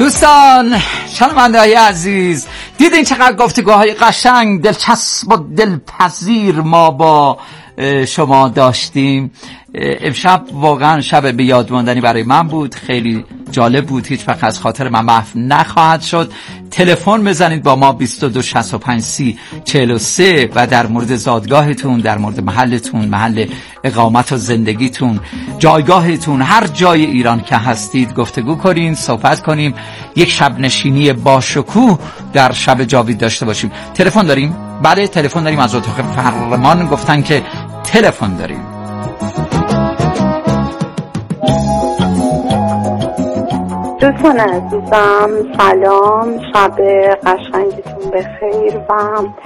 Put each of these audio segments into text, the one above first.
دوستان شنونده‌های عزیز، دیدین چقدر گفتگوهای قشنگ، دلچسب و دلپذیر ما با شما داشتیم؟ امشب واقعا شب به یاد ماندنی برای من بود، خیلی جالب بود، هیچ وقت از خاطر من محو نخواهد شد. تلفن بزنید با ما 22653043 و در مورد زادگاهتون، در مورد محلتون، محل اقامت و زندگیتون، جایگاهتون، هر جای ایران که هستید گفتگو کنین، صحبت کنیم، یک شب نشینی با شکوه در شب جاوید داشته باشیم. تلفن داریم؟ بله تلفن داریم. از اتاق فرمان گفتن که تلفن داریم. دوستان عزیزم سلام، شب قشنگتون بخیر و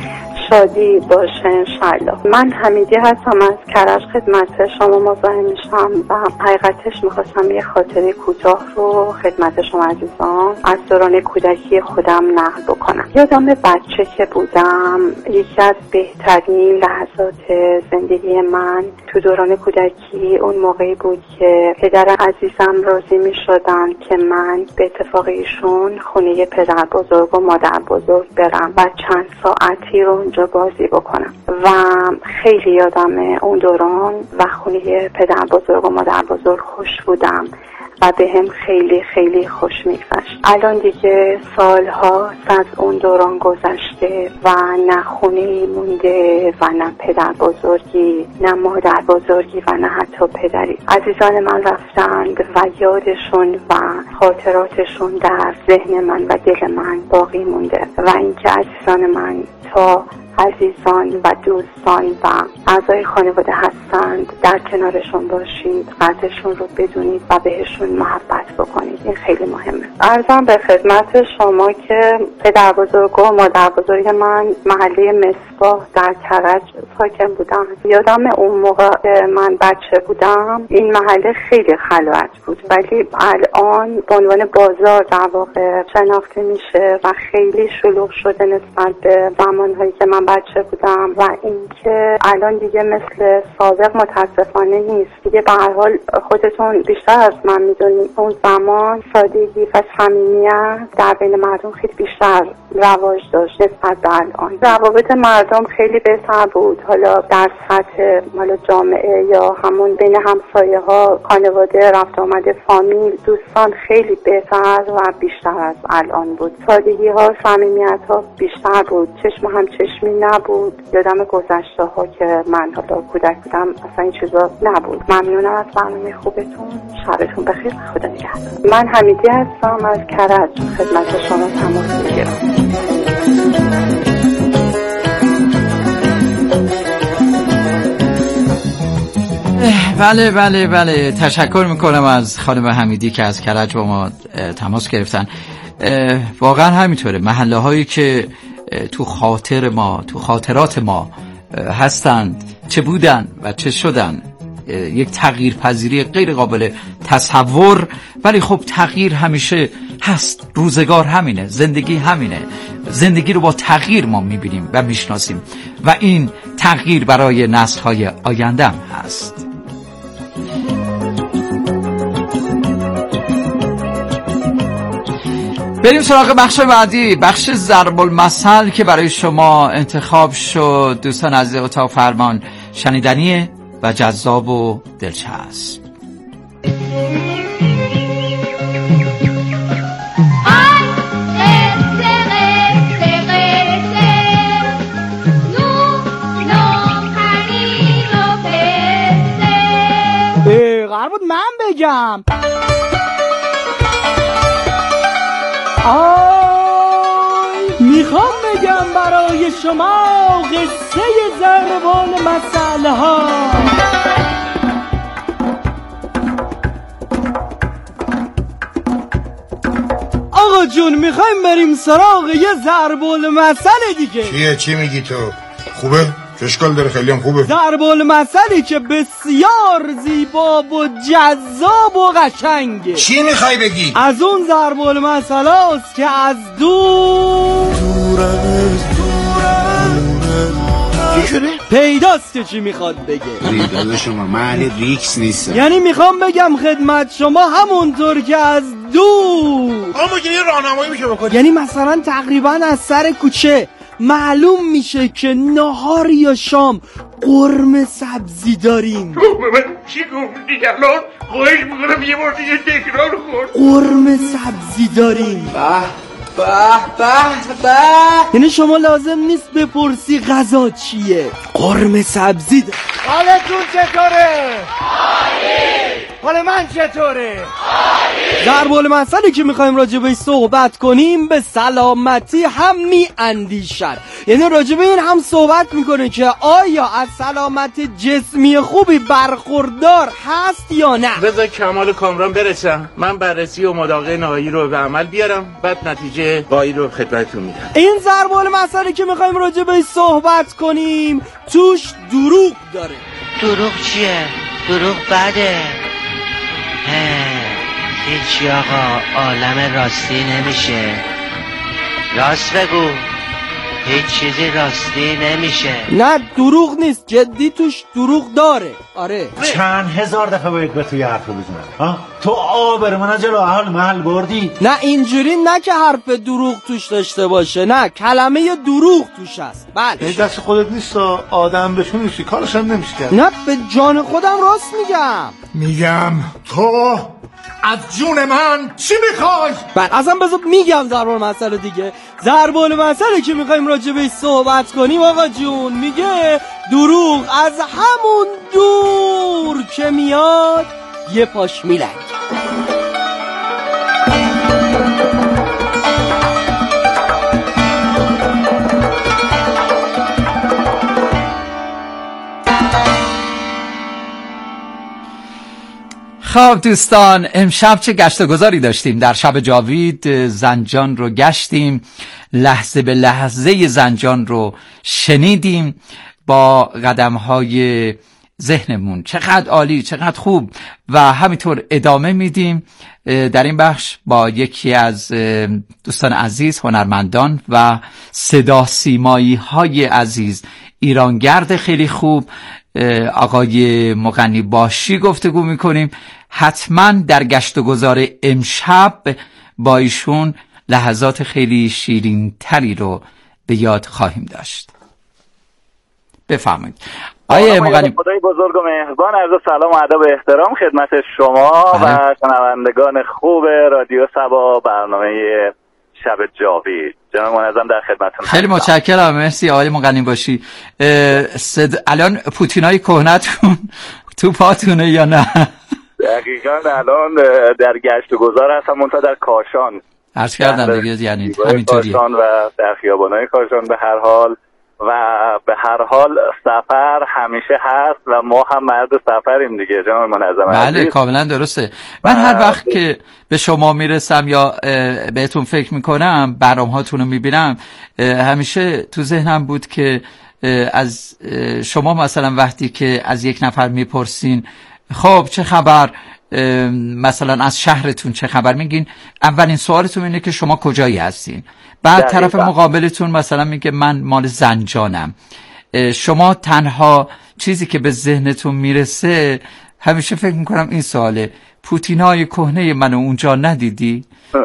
شادی باشه انشالله. من حمیدی هستم، از کرج خدمت شما مزاحم میشم و حقیقتش میخواستم یه خاطره کوتاه رو خدمت شما عزیزان از دوران کودکی خودم نقل بکنم. یادم بچه که بودم یکی از بهترین لحظات زندگی من تو دوران کودکی اون موقعی بود که پدر عزیزم راضی میشدن که من به اتفاق ایشون خونه پدر بزرگ و مادر بزرگ برم و چند ساعتی رو اونجا بازی بکنم و خیلی یادمه اون دوران و خونه پدر بزرگ و مادر بزرگ خوش بودم و به هم خیلی خیلی خوش میگذشت. الان دیگه سالها از اون دوران گذشته و نه خونه مونده و نه پدر بزرگی، نه مادر بزرگی و نه حتی پدری. عزیزان من رفتند و یادشون و خاطراتشون در ذهن من و دل من باقی مونده و اینکه عزیزان من تا عزیزان و دوستان و اعضای خانواده هستند در کنارشون باشید، قدرشون رو بدونید و بهشون محبت بکنید. این خیلی مهمه. عرضم به خدمت شما که پدر بزرگ و مادر بزرگ من محله مصباح در کرج ساکن بودم. یادم اون موقع من بچه بودم این محله خیلی خلوت بود، ولی الان به عنوان بازار در واقع شناخته میشه و خیلی شلوغ شده نسبت به زمانهایی که من بچه بودم و اینکه الان دیگه مثل سابق متاسفانه نیست. دیگه به هر حال خودتون بیشتر از من میدونید اون زمان سادگی و صمیمیت در بین مردم خیلی بیشتر رواج داشت نسبت به الان. روابط مردم خیلی بهتر بود، حالا در سطح جامعه یا همون بین همسایه ها، خانواده، رفت آمده، فامیل، دوستان خیلی بهتر و بیشتر از الان بود. سادگی ها، صمیمیت ها بیشتر بود، چشم هم چشمی نبود. یادم گذشته ها که من حالا کودک بودم اصلا این چیزا نبود. ممنونم از برنامه خوبتون، شبتون بخیر، خدا نگهدار. من حمیدی هستم از کرج، خدمت شما تماس میگیرم. بله تشکر میکنم از خانم حمیدی که از کرج با ما تماس گرفتن. واقعا همینطوره، محله هایی که تو خاطر ما، تو خاطرات ما هستند، چه بودن و چه شدن، یک تغییر پذیری غیر قابل تصور، ولی خب تغییر همیشه هست. روزگار همینه، زندگی همینه، زندگی رو با تغییر ما میبینیم و میشناسیم و این تغییر برای نسل‌های آینده هم هست. بریم سراغ بخش بعدی، بخش ضرب المثل که برای شما انتخاب شد. دوستان عزیز اتاق فرمان، شنیدنیه و جذاب و دلچسب. قرار بود من بگم. میخوام بگم برای شما قصه ضربان مثل ها. آقا جون میخوایم بریم سراغ یه ضرب المثل دیگه. چی میگی تو؟ خوبه؟ اشکال داره، خیلی هم خوبه. ضرب المثلی که بسیار زیبا و جذاب و قشنگه. چی میخوای بگی؟ از اون ضرب المثل هاست که از دور چی شده؟ پیداست که چی میخواد بگه. داده شما من ریکس نیستم. یعنی میخوام بگم خدمت شما همونطور که از دور. اما یه راهنمایی میشه بکنی؟ یعنی مثلا تقریبا از سر کوچه معلوم میشه که نهار یا شام قرمه سبزی داریم. من چی گفتی الان؟ خواهش میکنم یه بار دیگه تکرار کن. قرمه سبزی داریم. به یعنی شما لازم نیست بپرسی غذا چیه، قرمه سبزی داریم. حالتون چطوره؟ حال من چطوره؟ ضرب المثلی که میخوایم راجع بهش صحبت کنیم به سلامتی هم میاندیشد. یعنی راجع به این هم صحبت میکنه که آیا از سلامت جسمی خوبی برخوردار هست یا نه. بذار کمال کامران برسم، من بررسی و مداقه نهایی رو به عمل بیارم، بعد نتیجه قایی رو خدمتتون میدم. این ضرب المثلی که میخوایم راجع بهش صحبت کنیم توش دروغ داره. دروغ چیه؟ دروغ بده. هیچی آقا، عالم راستی نمیشه. راست بگو، هیچ چیزی راستی نمیشه. نه دروغ نیست، جدی توش دروغ داره. آره چند هزار دفعه باید به توی حرف بزنم. تو آبر من جلو اهل محل بردی. نه اینجوری نه که حرف دروغ توش داشته باشه، نه کلمه دروغ توش هست. بله دست خودت نیست، آدم بشون نیستی، کارش هم نمیشه کرد. نه به جان خودم راست میگم تو از جون من چی میخوای؟ بعد اصلا بذار میگم ضرب المثل دیگه. ضرب المثلی که میخوایم راجع بهش صحبت کنیم آقا جون میگه دروغ از همون دور که میاد یه پاش میلنگ. خب دوستان، امشب چه گشت و گذاری داشتیم. در شب جاوید زنجان رو گشتیم، لحظه به لحظه زنجان رو شنیدیم با قدم‌های ذهنمون. چقدر عالی، چقدر خوب. و همینطور ادامه میدیم در این بخش با یکی از دوستان عزیز، هنرمندان و صدا سیمایی های عزیز، ایرانگرد خیلی خوب آقای مغنی باشی گفتگو میکنیم. حتما در گشت و گذار امشب با ایشون لحظات خیلی شیرین تری رو به یاد خواهیم داشت. بفرمایید آقای مغنی. خدای بزرگ و مهربان، عرض سلام و ادب و احترام خدمت شما و شنوندگان خوب رادیو صبا، برنامه شب جاوید. جناب منظم در خدمتتون. خیلی متشکرم، مرسی آقای مغنی باشی. الان پوتینای کهنتون تو پاتونه یا نه؟ دقیقاً الان در گشت و گذار هستم، منتها در کاشان. عرض کردم دیگه، یعنی همینطوریه. کاشان و در خیابان‌های کاشان به هر حال به هر حال سفر همیشه هست و ما هم مرد سفریم دیگه جناب منظم. بله کاملا درسته. من هر وقت که به شما میرسم یا بهتون فکر میکنم، برنامه‌هاتون رو میبینم، همیشه تو ذهنم بود که از شما مثلا وقتی که از یک نفر میپرسین خب چه خبر، مثلا از شهرتون چه خبر، میگین اولین سوالتون اینه که شما کجایی هستین. بعد طرف مقابلتون مثلا میگه من مال زنجانم. شما تنها چیزی که به ذهنتون میرسه، همیشه فکر میکنم این سواله، پوتینای کهنه منو اونجا ندیدی؟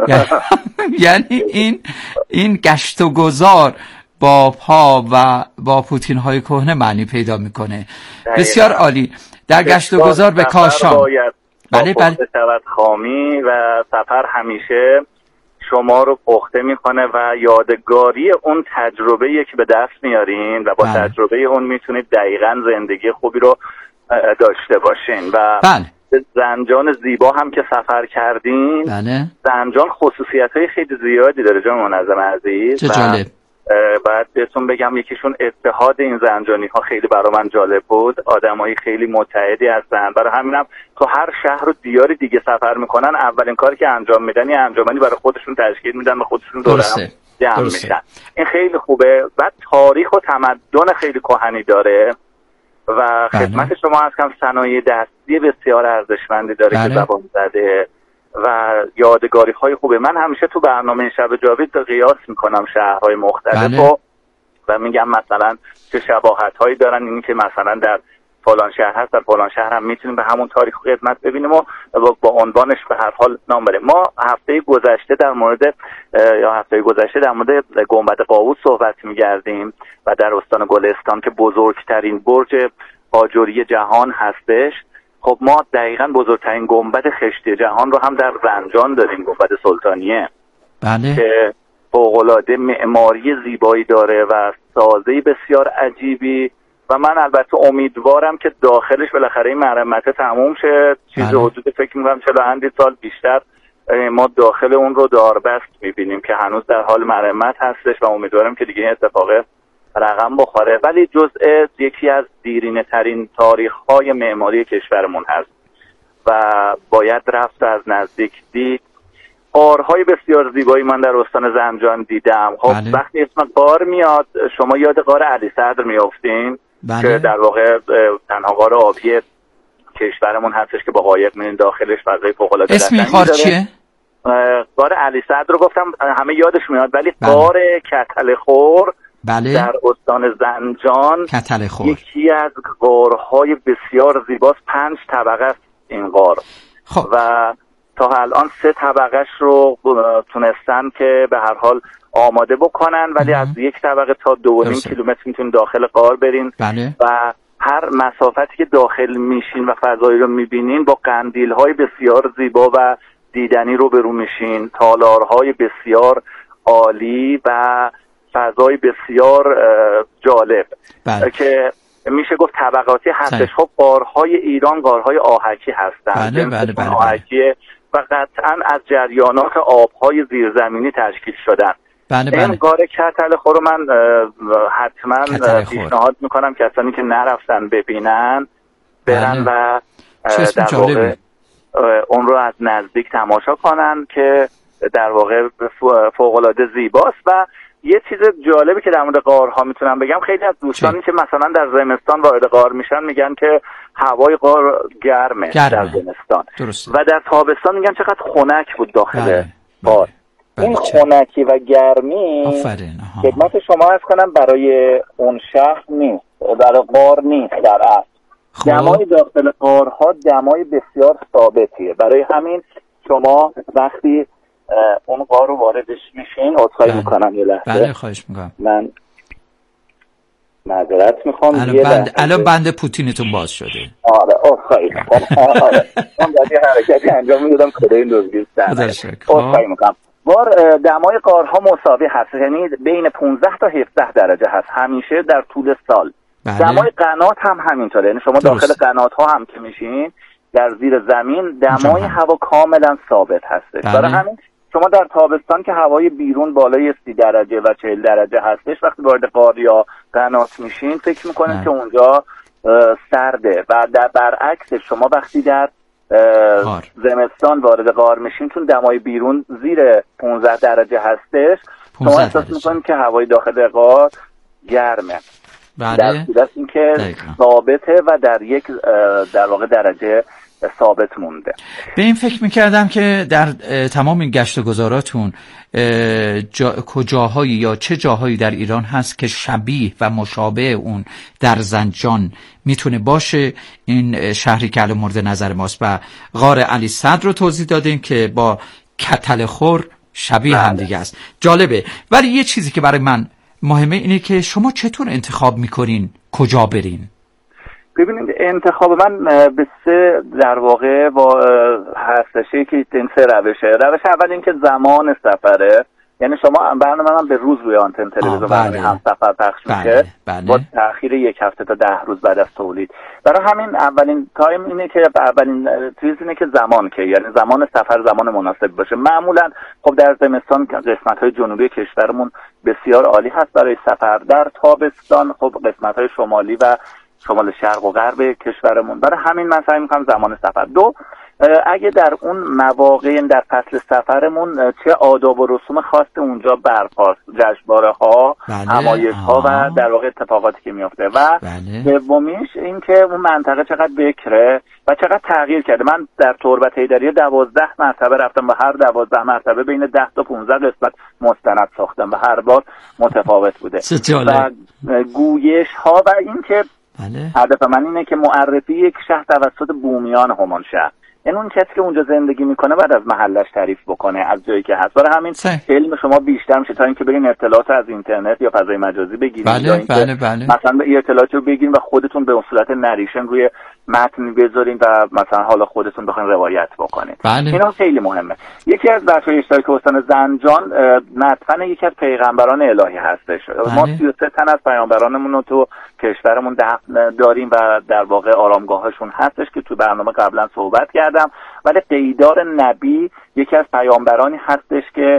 یعنی این گشت و گذار با پا و با پوتینهای کهنه معنی پیدا میکنه. بسیار عالی. در گشت و گذار به کاشان بله خامی و سفر همیشه شما رو پخته میکنه و یادگاری اون تجربه‌ای که به دست میارین و با تجربه اون میتونید دقیقاً زندگی خوبی رو داشته باشین. و زنجان زیبا هم که سفر کردین، زنجان خصوصیت‌های خیلی زیادی داره جناب منظم عزیز. چه جالب. بعد بهتون بگم یکیشون اتحاد این زنجانی ها خیلی برای من جالب بود. آدمایی خیلی متحدی هستن، برای همینم تو هر شهر و دیاری دیگه سفر میکنن، اولین کاری که انجام میدن یه انجمنی برای خودشون تشکیل میدن و خودشون دور هم جمع میشن. این خیلی خوبه. بعد تاریخ و تمدن خیلی کهنی داره و خدمت شما هست که صنایع دستی بسیار ارزشمندی داره که زبان زده و یادگاری های خوبه. من همیشه تو برنامه شب جاوید قیاس میکنم شهرهای مختلف و میگم مثلا چه شباهت هایی دارن. این که مثلا در فلان شهر هست، در فلان شهر هم میتونیم به همون تاریخ خدمت ببینیم و با عنوانش به هر حال نام بریم. ما هفته گذشته در مورد گنبد قاووس صحبت می‌کردیم و در استان گلستان که بزرگترین برج آجری جهان هستش. خب ما دقیقاً بزرگترین گنبد خشتی جهان رو هم در زنجان داریم، گنبد سلطانیه. بله. که فوق‌العاده معماری زیبایی داره و سازه بسیار عجیبی و من البته امیدوارم که داخلش بالاخره این مرمت تموم شه. چیز حدود فکر می‌کنم 40 سال بیشتر ما داخل اون رو داربست می‌بینیم که هنوز در حال مرمت هستش و امیدوارم که دیگه این اتفاق رقم بخوره. ولی جزء یکی از دیرینه‌ترین تاریخ‌های معماری کشورمون هست و باید رفت از نزدیک دید. غارهای بسیار زیبایی من در استان زنجان دیدم. خب وقتی اسم غار میاد شما یاد غار علی صدر میافتین که در واقع تنها غار آبی کشورمون هستش که با قایق میرین داخلش، فضای فوق‌العاده اسم این غار چیه؟ غار علی صدر رو گفتم، همه یادش میاد. ولی غار کتلخور در استان زنجان یکی از غارهای بسیار زیباست. 5 طبقه است این غار. خب. و تا الان 3 طبقهش رو تونستن که به هر حال آماده بکنن، ولی از 1 طبقه تا 2.5 کیلومتر میتونین داخل غار برین. و هر مسافتی که داخل میشین و فضایی رو میبینین با قندیل‌های بسیار زیبا و دیدنی رو برو میشین، تالارهای بسیار عالی و فضای بسیار جالب که میشه گفت طبقاتی هستش. خب غارهای ایران غارهای آهکی هستن. آهکی و قطعا از جریانات آبهای زیرزمینی تشکیل شدن. این غار کتلخور رو من حتما پیشنهاد میکنم کسانی که نرفتن ببینن برن و در واقع اون رو از نزدیک تماشا کنن که در واقع فوق‌العاده زیباست. و یه چیز جالبی که در مورد غارها میتونم بگم، خیلی از دوستانی که مثلا در زمستان وارد غار میشن میگن که هوای غار گرمه. در زمستان و در تابستان میگن چقدر خنک بود داخل غار. این خنکی و گرمی خدمت شما عرض کنم برای اون شهر نیست، برای غار نیست. در اصل دمای داخل غارها دمای بسیار ثابتیه. برای همین شما وقتی اون غار رو واردش میشین، عذرخواهی میکنم یه لحظه. بله خواهش میکنم. من معذرت میخوام. الان بند پوتینتون باز شده. آره عذرخواهی میکنم. آره من باید یه حرکتی انجام میدادم کده این دزدی عذرخواهی میکنم. دمای غارها مساوی هست، یعنی بین 15 تا 17 درجه هست همیشه در طول سال. دمای قنات هم همینطوره، یعنی شما داخل قنات ها هم که میشین در زیر زمین دمای هوا کاملا ثابت هستش. برای همین شما در تابستان که هوای بیرون بالای 30 درجه و 40 درجه هستش، وقتی وارد غار یا قنات میشین فکر میکنین که اونجا سرده. و در برعکس شما وقتی در زمستان وارد غار میشین چون دمای بیرون زیر 15 درجه هستش، شما احساس میکنین که هوای داخل غار گرمه. در صورت این که ثابته و در یک در واقع درجه ثابت مونده. به این فکر میکردم که در تمام این گشت و گذاراتون کجاهایی یا چه جاهایی در ایران هست که شبیه و مشابه اون در زنجان میتونه باشه. این شهری که الان مورد نظر ماست و غار علی صدر رو توضیح دادین که با کتلخور شبیه هم دیگه است. جالبه. ولی یه چیزی که برای من مهمه اینه که شما چطور انتخاب میکنین کجا برین؟ ببینید انتخاب من به 3 در واقع هستشه که این 3 روشه. روش اول این که زمان سفره، یعنی شما برنامه من به روز روی آنتن تلویزیون برنامه هم سفر پخش میشه با تأخیر 1 هفته تا 10 روز بعد از تولید. برای همین اولین تایم اینه که اولین چیز اینه که زمان که یعنی زمان سفر زمان مناسب باشه. معمولا خب در زمستان قسمت‌های جنوبی کشورمون بسیار عالی هست برای سفر. در تابستان خب قسمت‌های شمالی و شمال شرق و غرب کشورمون. برای همین من سعی می‌کنم زمان سفر. 2 اگه در اون مواقع در فصل سفرمون چه آداب و رسوم خاص اونجا برپاست، جشنواره‌ها، همایش‌ها و در واقع اتفاقاتی که میفته. و سومیش این که اون منطقه چقدر بکره و چقدر تغییر کرده. من در تربت حیدریه 12 مرتبه رفتم و هر 12 مرتبه بین 10 تا 15 قسمت مستند ساختم و هر بار متفاوت بوده. و گویش‌ها و این که بله. هدف من اینه که معرفی یک شهر توسط بومیان همان شهر، این اون کسی که اونجا زندگی میکنه بعد از محلش تعریف بکنه از جایی که هست. برای همین علم شما بیشتر میشه تا اینکه برین اطلاعات از اینترنت یا فضای مجازی بگیرید. بله. مثلا به اطلاعات رو بگیرین و خودتون به صورت نریشن روی متن بذارین و مثلا حالا خودتون بخواید روایت بکنید. اینا خیلی مهمه. یکی از بچه‌های اشتراک استان زنجان مدفن یکی از پیغمبران الهی هستش. ما 33 تن از پیامبرانمون رو تو کشورمون دفن داریم و در واقع آرامگاهشون هستش که تو برنامه قبلا صحبت کردم. ولی قیدار نبی یکی از پیامبرانی هستش که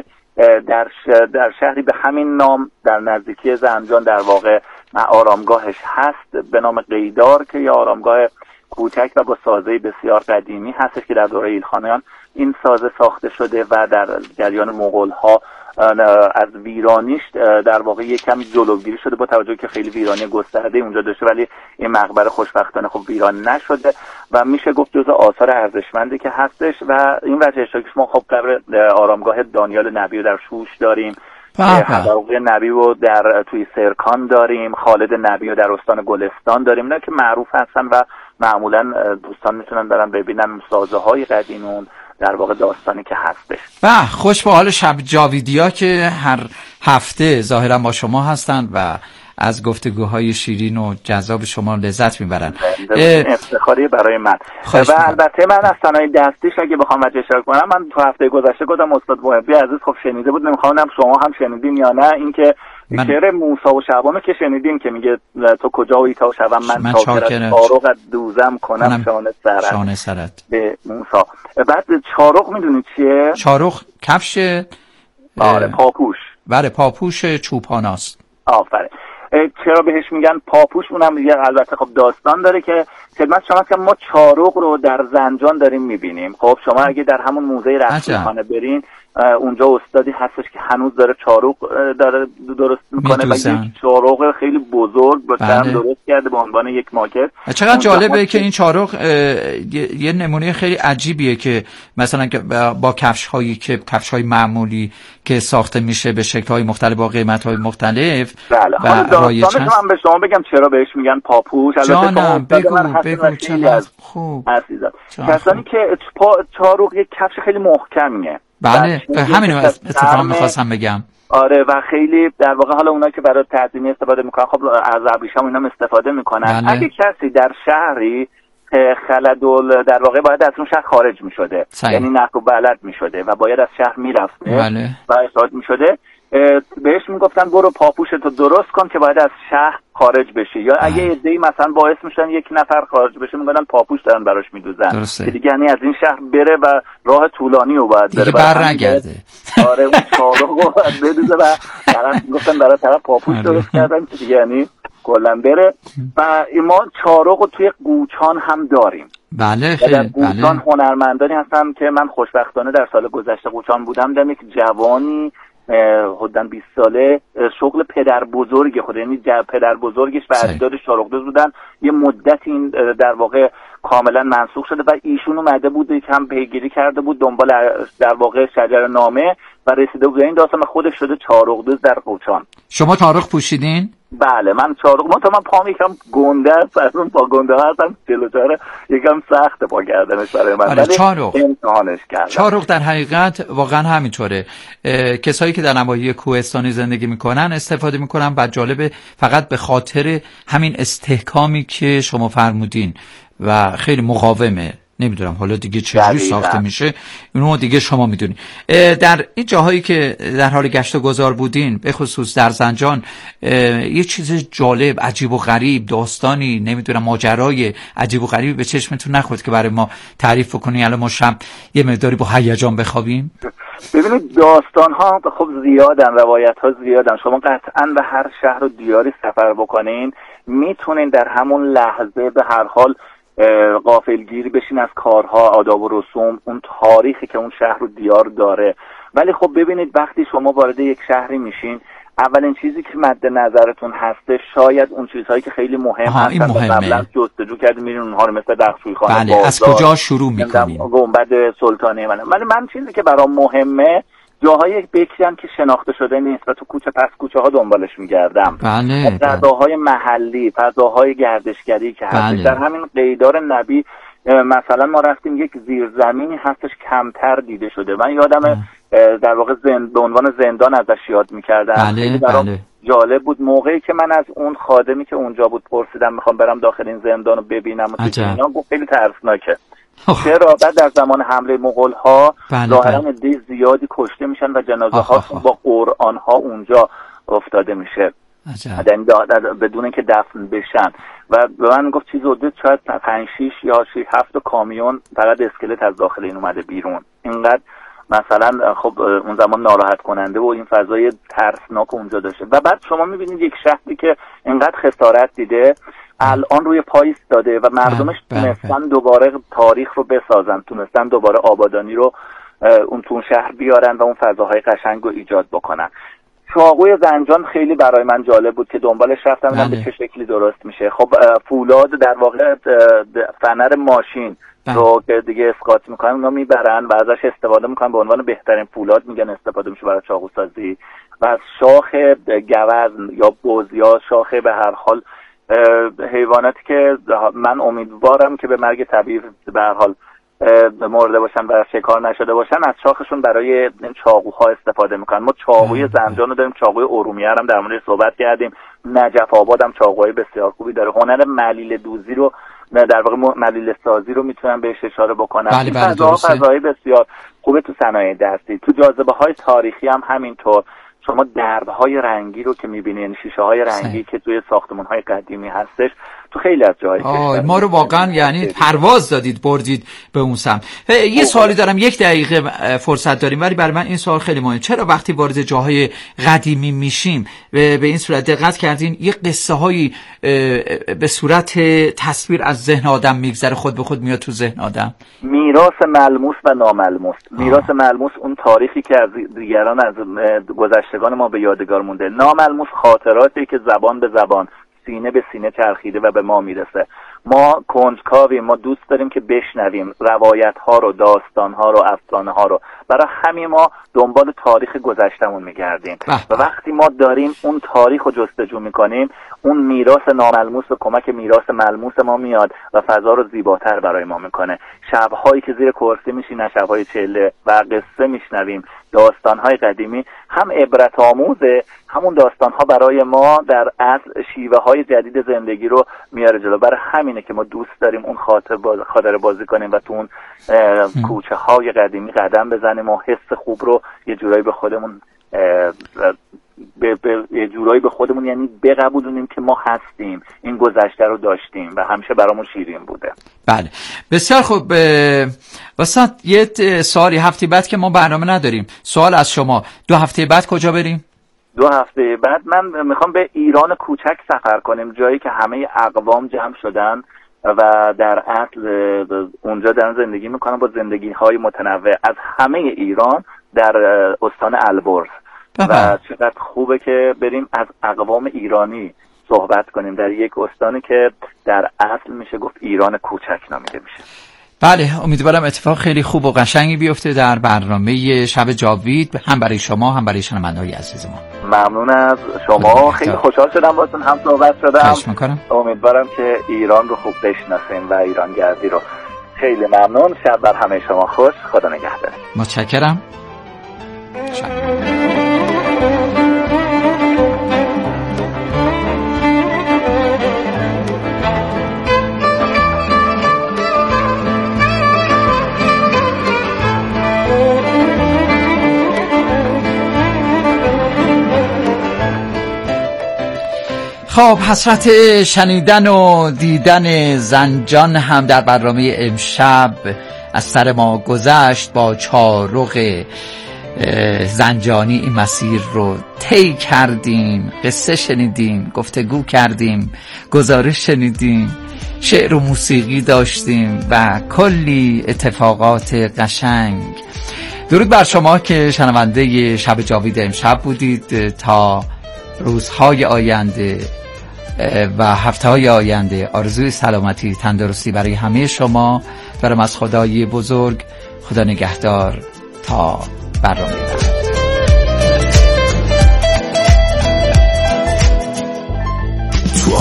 در شهری به همین نام در نزدیکی زنجان در واقع آرامگاهش هست به نام قیدار که یه آرامگاه کوچک و با سازه بسیار قدیمی هستش که در دوره ایلخانیان این سازه ساخته شده و در جریان مغول‌ها از ویرانیش در واقع یکم جلوگیری شده با توجه که خیلی ویرانی گسترده اونجا داشته، ولی این مقبره خوشبختانه خب ویران نشده و میشه گفت جزء آثار ارزشمندی که هستش. و این وجه اشتراکش ما خب قبر آرامگاه دانیال نبی رو در شوش داریم، حداقل نبی رو در توی سرکان داریم، خالد نبی رو در استان گلستان داریم، اینا که معروف هستن و معمولا دوستان میتونن برن ببینن سازه های قدیمون در واقع داستانی که هستش. خوش به حال شب جاویدیا که هر هفته ظاهرا با شما هستن و از گفتگوهای شیرین و جذاب شما لذت میبرن. افتخاری برای من. و البته من از صنایع دستیش اگه بخوام وجه اشتراک کنم، من تو هفته گذشته گفتم استاد محبی عزیز خب شنیده بود، نمیخوام شما هم شنیدین یا نه، اینکه شعر موسی و شعبانو که شنیدین که میگه تو کجایی تا شبم من چاکرت چارق دوزم کنم شانه سرت به موسی. بعد چارق میدونی چیه؟ چارق کفش پاپوش. بله پاپوش چوپاناست. آفرین. چرا بهش میگن پاپوش؟ اونم یه البته خب داستان داره که خدمت شما که ما چارق رو در زنجان داریم میبینیم. خب شما اگه در همون موزه رسولخانه برین اونجا استادی هستش که هنوز داره چارق داره درست میکنه و یک چارق خیلی بزرگ با سرم درست کرده به عنوان یک ماکت. چقدر جالبه که این چارق یه نمونه خیلی عجیبیه که مثلا با کفش‌های معمولی که ساخته میشه به شکل‌های مختلف با قیمت‌های مختلف. بله حالا داستانش من به شما بگم چرا بهش میگن پاپوش. جانم بگو چرا خوب عزیزم. کسانی که چارق یک کفش خیلی محکمیه. بله همینو اتفاقا می‌خواستم بگم. آره و خیلی در واقع حالا اونایی که برای تعظیمی استفاده میکنن خب از ابریشم اینا استفاده میکنن. بله. اگه کسی در شهری خلدول در واقع باید از اون شهر خارج میشده، یعنی نقل و بلد میشده و باید از شهر میرفته بله. و اخراج میشده، بهش میگفتن برو پاپوشتو درست کن که باید از شهر خارج بشی. یا اگه عده‌ای مثلا باعث میشن یک نفر خارج بشه میگن پاپوش دارن براش میدوزن که دیگه یعنی از این شهر بره و راه طولانی رو باید بره برنگرده. آره اون چارق رو باید بدوزه و طرف میگفتن برای طرف پاپوش درست کردن که دیگه یعنی کلا بره. و ما چارق رو توی قوچان هم داریم. بله در قوچان هنرمندانی هستن که من خوشبختانه در سال گذشته قوچان بودم، دیدم یک جوانی حدوداً 20 ساله شغل پدر بزرگ خود، یعنی پدر بزرگش و اجداد چارق‌دوز بودن، یه مدت این در واقع کاملا منسوخ شده و ایشون اومده بود یکم پیگیری کرده بود دنبال در واقع شجر نامه و رسیده بود این داستان خودش شده چارق‌دوز در قوچان. شما چارق پوشیدین؟ بله من چارق، من پام یکم گنده است، از اون پا گنده هستم 44 یکم سخت پا کردنش برای من. آره چارق امتحانش کردم. چارق در حقیقت واقعا همینطوره. کسایی که در نواحی کوهستانی زندگی میکنن استفاده میکنن و جالبه فقط به خاطر همین استحکامی که شما فرمودین و خیلی مقاومه. نمیدونم حالا دیگه چجوری ساخته میشه اونو دیگه شما میدونید. در این جاهایی که در حال گشت و گذار بودین به خصوص در زنجان یه چیز جالب عجیب و غریب داستانی نمیدونم ماجرای عجیب و غریبی به چشمتون نخورد که برای ما تعریف بکنی الان ما شب یه مقداری با هیجان بخوابیم؟ ببینید داستان ها خب زیادن، روایت ها زیادن. شما قطعا به هر شهر و دیاری سفر بکنین میتونین در همون لحظه به هر حال غافلگیری بشین از کارها، آداب و رسوم، اون تاریخی که اون شهر و دیار داره. ولی خب ببینید وقتی شما وارد یک شهری میشین اولین چیزی که مد نظرتون هسته شاید اون چیزهایی که خیلی مهم هستن و قبلا جستجو کردین میرین اونها رو مثل دغشویخانه بله. از کجا شروع میکنین؟ گنبد سلطانی ولی من چیزی که برام مهمه جاهای بکری هم که شناخته شده نیست و تو کوچه پس کوچه ها دنبالش میگردم. بله. غذاهای محلی، فضاهای گردشگری که هست. در همین قیدار نبی مثلا ما رفتیم یک زیرزمینی هستش کمتر دیده شده. من یادم در واقع به عنوان زندان ازش یاد میکردم. بله. جالب بود. موقعی که من از اون خادمی که اونجا بود پرسیدم میخوام برم داخل این زندان رو ببینم و اینا گفت خیلی ترسناکه. چرا؟ بعد در زمان حمله مغول ها ظاهرا عده زیادی کشته میشن و جنازه ها با قرآن ها اونجا افتاده میشه بدون اینکه دفن بشن. و به من گفت چیز حدود شاید 5 6 یا 7 کامیون فقط اسکلت از داخل این اومده بیرون. اینقدر مثلا خب اون زمان ناراحت کننده و این فضای ترسناک اونجا داشته. و بعد شما میبینید یک شهری که اینقدر خسارت دیده الان روی پای ایستاده و مردمش تونستن دوباره تاریخ رو بسازن، تونستن دوباره آبادانی رو اون تو شهر بیارن و اون فضاهای قشنگ رو ایجاد بکنن. چاقوی زنجان خیلی برای من جالب بود که دنبالش رفتم به چه شکلی درست میشه. خب فولاد در واقع فنر ماشین رو که دیگه اسقاط میکنن اونا میبرن و ازش استفاده میکنن، به عنوان بهترین فولاد میگن استفاده میشه برای چاقو سازی. و از شاخ گوزن یا بز یا شاخ به هر حال حیواناتی که من امیدوارم که به مرگ طبیعی به هر حال مرده باشن و شکار نشده باشن، از شاخشون برای این چاقوها استفاده میکنن. ما چاقوی زنجان رو داریم، چاقوی ارومیه هم در مورد صحبت کردیم، نجف آباد هم چاقوهای بسیار خوبی داره. هنر ملیل دوزی رو در واقع ملیل سازی رو میتونم بهش اشاره بکنم. فضاهای بسیار خوبه تو صنایع دستی. تو جاذبه های تاریخی هم همینطور. شما درب‌های رنگی رو که می‌بینین، شیشه‌های رنگی که توی ساختمان‌های قدیمی هستش تو خیلی از جاهای ما رو واقعا یعنی پرواز دادید، بردید به اون سمت. یه سوالی دارم، 1 دقیقه فرصت داریم، ولی برای من این سوال خیلی مهمه. چرا وقتی وارد جاهای قدیمی میشیم به این صورت دقت کردین یه قصه‌هایی به صورت تصویر از ذهن آدم میگذره، خود به خود میاد تو ذهن آدم؟ میراث ملموس و ناملموس. میراث ملموس اون تاریخی که از دیگران، از گذشتگان ما به یادگار مونده. ناملموس خاطراتی که زبان به زبان، سینه به سینه چرخیده و به ما میرسه. ما کنجکاویم، ما دوست داریم که بشنویم روایت ها رو، داستان ها رو، افسانه ها رو. برای همین ما دنبال تاریخ گذشتمون میگردیم و وقتی ما داریم اون تاریخ رو جستجو میکنیم، اون میراث ناملموس به کمک میراث ملموس ما میاد و فضا رو زیباتر برای ما میکنه. شبهایی که زیر کرسی میشینن، شبهای چله و قصه میشنویم، داستانهای قدیمی، هم عبرت آموزه، همون داستانها برای ما در اصل شیوه های جدید زندگی رو میاره جلو. برای همینه که ما دوست داریم اون خاطره بازی کنیم و تو اون کوچه های قدیمی قدم بزنیم و حس خوب رو یه جورایی به خودمون یه جورایی به خودمون یعنی بقبولونیم که ما هستیم، این گذشته رو داشتیم و همیشه برامون شیرین بوده. بله بسیار خوب. واسه یه سوالی، هفته بعد که ما برنامه نداریم، سوال از شما، 2 هفته بعد کجا بریم؟ 2 هفته بعد من میخوام به ایران کوچک سفر کنیم، جایی که همه اقوام جمع شدن و در اصل اونجا دارن زندگی میکنن با زندگی های متنوع از همه ایران در استان البرز. و چقدر خوبه که بریم از اقوام ایرانی صحبت کنیم در یک استانی که در اصل میشه گفت ایران کوچک نامیده میشه. بله، امیدوارم اتفاق خیلی خوب و قشنگی بیفته در برنامه شب جاوید، هم برای شما هم برای شنونده‌های عزیز ما. ممنون از شما، خیلی خوشحال شدم باهاتون هم صحبت شدم. خواهش می‌کنم. امیدوارم که ایران رو خوب بشناسیم و ایرانگردی رو. خیلی ممنون. شب بر همه شما خوش. خدا نگهدار. متشکرم. خب، حسرت شنیدن و دیدن زنجان هم در برنامه امشب از سر ما گذشت. با چارق زنجانی این مسیر رو طی کردیم، قصه شنیدیم، گفتگو کردیم، گزارش شنیدیم، شعر و موسیقی داشتیم و کلی اتفاقات قشنگ. درود بر شما که شنونده شب جاوید امشب بودید. تا روزهای آینده و هفته‌های آینده آرزوی سلامتی، تندرستی برای همه شما دارم از خدای بزرگ. خدا نگهدار تا برنامه بعد.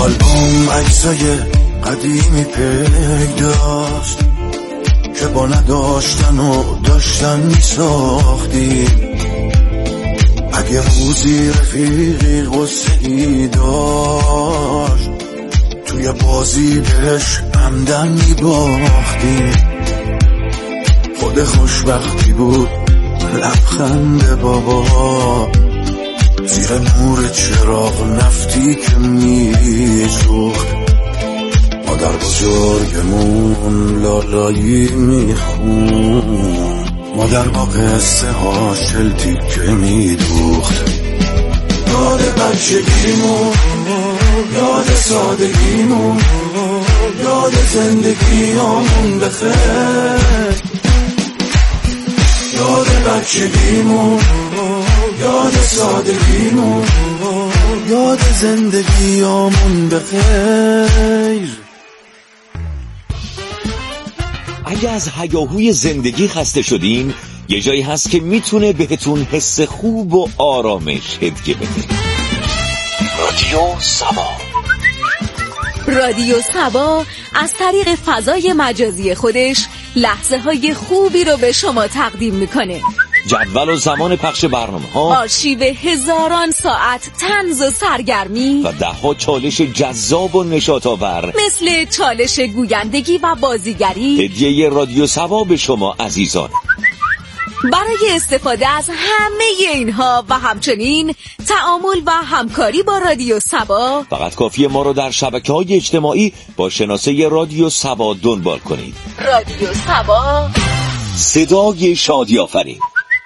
آلبوم عکسای قدیمی پیداست که با نداشتن و داشتن می ساختیم. اگه روزی رفیقی غصه‌ای داشت توی بازی بهش همدن می باختیم. خود خوشبختی بود لبخند بابا زیر نور چراغ نفتی که می سوخت. مادر بزرگمون لالایی می خون، مادر با قصه ها شلتی که می دوخت. یاد بچگیمون، یاد سادگیمون، یاد زندگیامون بخیر. یاد بچگیمون، یاد سادگیمون، یاد زندگیامون بخیر. اگه از هیاهوی زندگی خسته شدین، یه جایی هست که میتونه بهتون حس خوب و آرامش هدیه بده. رادیو سبا. رادیو سبا از طریق فضای مجازی خودش لحظه های خوبی رو به شما تقدیم میکنه. جدول و زمان پخش برنامه‌ها، آرشیو هزاران ساعت طنز و سرگرمی و ده‌ها چالش جذاب و نشاط‌آور مثل چالش گویندگی و بازیگری. هدیه رادیو سبا به شما عزیزان. برای استفاده از همه اینها و همچنین تعامل و همکاری با رادیو سبا فقط کافیه ما رو در شبکه‌های اجتماعی با شناسه رادیو سبا دنبال کنید. رادیو سبا، صدای شادی آفرین.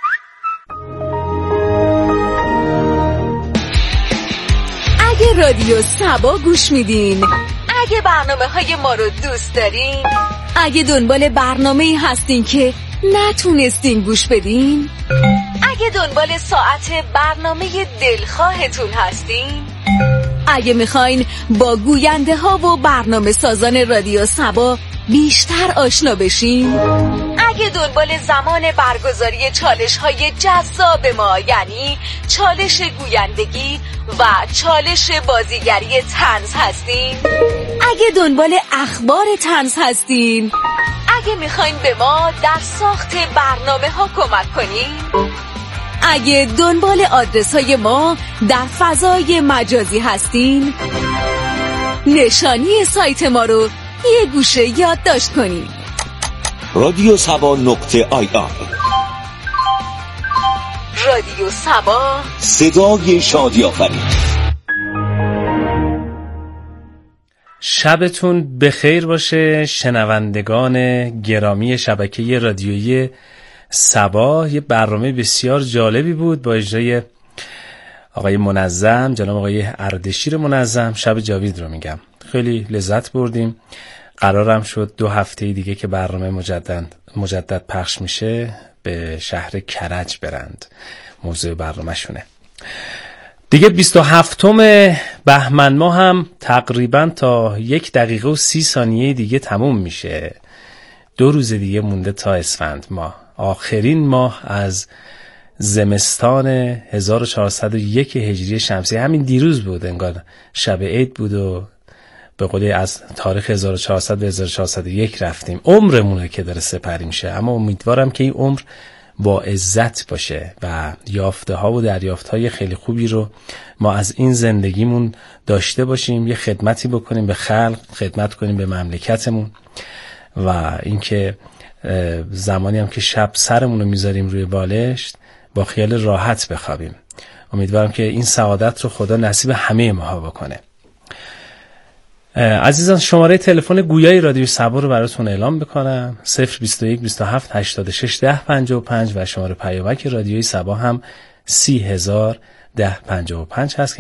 اگه رادیو سبا گوش میدین، اگه برنامه‌های ما رو دوست دارین، اگه دنبال برنامه‌ای هستین که نتونستین گوش بدین، اگه دنبال ساعت برنامه دلخواهتون هستین، اگه میخواین با گوینده ها و برنامه سازان رادیو سبا بیشتر آشنا بشین، اگه دنبال زمان برگزاری چالش های جذاب ما یعنی چالش گویندگی و چالش بازیگری طنز هستین، اگه دنبال اخبار طنز هستین، اگه میخواین به ما در ساخت برنامه ها کمک کنین، اگه دنبال آدرس های ما در فضای مجازی هستین، نشانی سایت ما رو یه گوشه یادداشت کنین. رادیو سبا .ir. رادیو سبا، صدای شادی آفرین. شبتون بخیر باشه شنوندگان گرامی شبکه رادیویی سبا. یه برنامه بسیار جالبی بود با اجرای آقای منظم، جناب آقای اردشیر منظم. شب جاوید رو میگم، خیلی لذت بردیم. قرارم شد 2 هفته دیگه که برنامه مجدد پخش میشه به شهر کرج برند. موضوع برنامه شونه دیگه 27 بهمن ماه هم تقریبا تا 1 دقیقه و 30 ثانیه دیگه تموم میشه. 2 روز دیگه مونده تا اسفند ماه، آخرین ماه از زمستان 1401 هجری شمسی. همین دیروز بود، انگار شب عید بود و به قولی از تاریخ 1400 به 1401 رفتیم. عمرمونه که داره سپری میشه، اما امیدوارم که این عمر با عزت باشه و یافته ها و دریافت های خیلی خوبی رو ما از این زندگیمون داشته باشیم. یه خدمتی بکنیم به خلق، خدمت کنیم به مملکتمون و اینکه زمانی هم که شب سرمون رو میذاریم روی بالشت با خیال راحت بخوابیم. امیدوارم که این سعادت رو خدا نصیب همه ماها بکنه. عزیزان، شماره تلفن گویای رادیو سبا رو براتون اعلام بکنم: 021 27 86 1055 و شماره پیامک رادیوی سبا هم 3001055 هست.